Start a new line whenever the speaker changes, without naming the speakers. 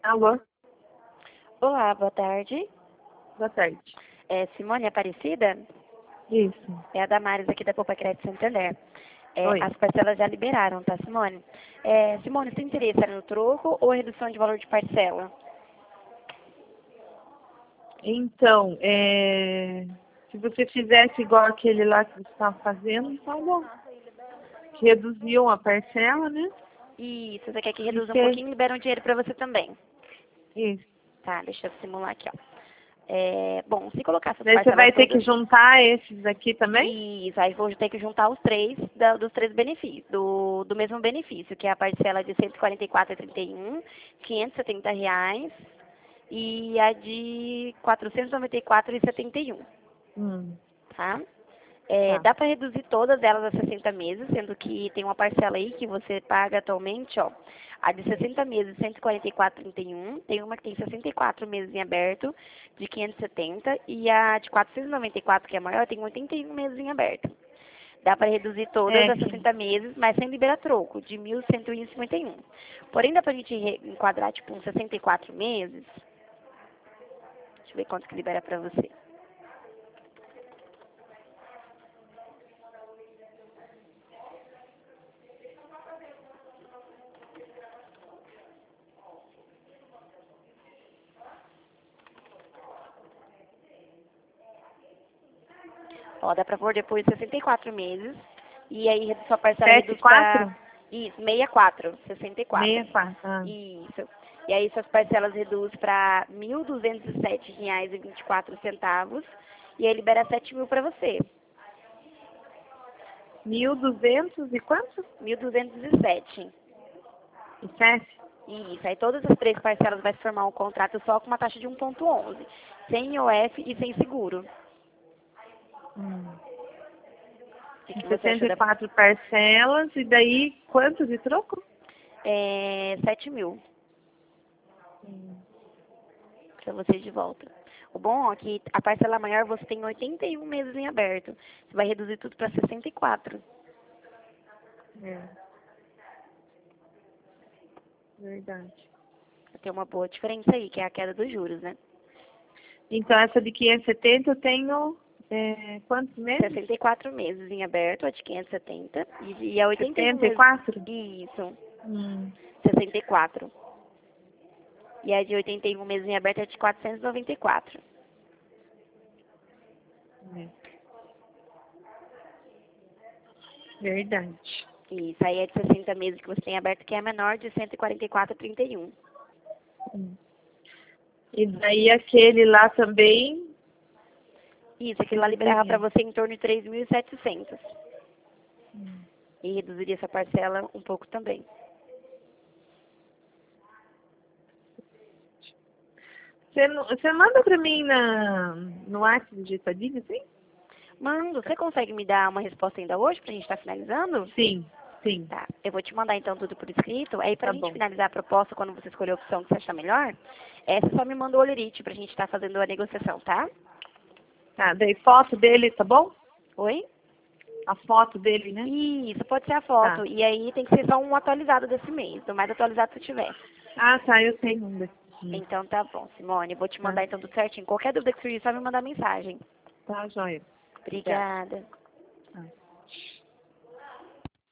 Alô,
Olá, boa tarde.
boa tarde.
É Simone Aparecida?
Isso.
É a Damares aqui da Poupa Crédito Santander.
Oi.
As parcelas já liberaram, tá, Simone? Simone, seu interesse era no troco ou redução de valor de parcela?
Então, se você fizesse igual aquele lá que você estava fazendo, tá bom. Que reduziam a parcela, né?
Isso, você quer que
E
reduza um
você,
pouquinho e libera um dinheiro para você também.
isso.
Tá, deixa eu simular aqui, ó. Bom, se colocar essas
Daí você
parcelas
vai ter que
todas...
juntar esses aqui também?
Isso, aí vou ter que juntar os três dos três benefícios, do mesmo benefício, que é a parcela de 144,31, R$ 570 e a de 494,71,
Hum,
tá?
tá.
Dá para reduzir todas elas a 60 meses, sendo que tem uma parcela aí que você paga atualmente, ó, a de 60 meses, 144,31, tem uma que tem 64 meses em aberto, de 570, e a de 494, que é a maior, tem 81 meses em aberto. Dá para reduzir todas
É
a
que
60 meses, mas sem liberar troco, de 1.151. Porém, dá para a gente enquadrar, tipo, uns 64 meses. Deixa eu ver quanto que libera para você. Ó, dá pra pôr depois 64 meses. E aí sua parcela reduz pra...
74?
Isso, 64, 64.
64. Ah,
Isso. E aí suas parcelas reduz pra R$ 1.207,24. E aí libera 7 mil pra você.
1.200 e quanto?
1.207.
E 7?
Isso. Aí todas as três parcelas vai se formar um contrato só com uma taxa de 1,11. Sem IOF e sem seguro.
Hum.
O que
Em
você achou da...
64 parcelas, e daí quanto de troco?
7 mil.
Hum.
Para você de volta. O bom é que a parcela maior você tem 81 meses em aberto. Você vai reduzir tudo para 64.
É, verdade.
Tem uma boa diferença aí, que é a queda dos juros, né?
Então, essa de 570 eu tenho quantos meses?
64 meses em aberto, a de 570. E a 81 meses.
74?
Isso,
Hum,
64. E a de 81 meses em aberto é de 494.
é, verdade.
Isso, aí é de 60 meses que você tem aberto, que é a menor, de 144,31.
Hum. E daí aquele lá também
Isso, aquilo lá liberava para
reduziria.
você em torno de 3.700.
Hum.
E reduziria essa parcela um pouco também.
Você manda pra mim no WhatsApp digitadinho, assim?
Mando, você consegue me dar uma resposta ainda hoje pra gente estar finalizando?
Sim, sim.
Tá, eu vou te mandar então tudo por escrito. Aí pra
Tá
gente
bom.
finalizar a proposta, quando você escolher a opção que você achar melhor, você só me manda o olerite pra gente estar fazendo a negociação, tá?
Tá, daí foto dele, tá bom?
Oi?
A foto dele, né?
Isso, pode ser a
Tá.
foto. E aí tem que ser só um atualizado desse mês, do mais atualizado que você tiver.
Ah, tá, eu tenho um desses dias.
Então tá bom, Simone. Vou te
Tá,
mandar então tudo certinho. Qualquer dúvida que surgir, só me mandar mensagem.
tá, joia. Obrigada.
Obrigada.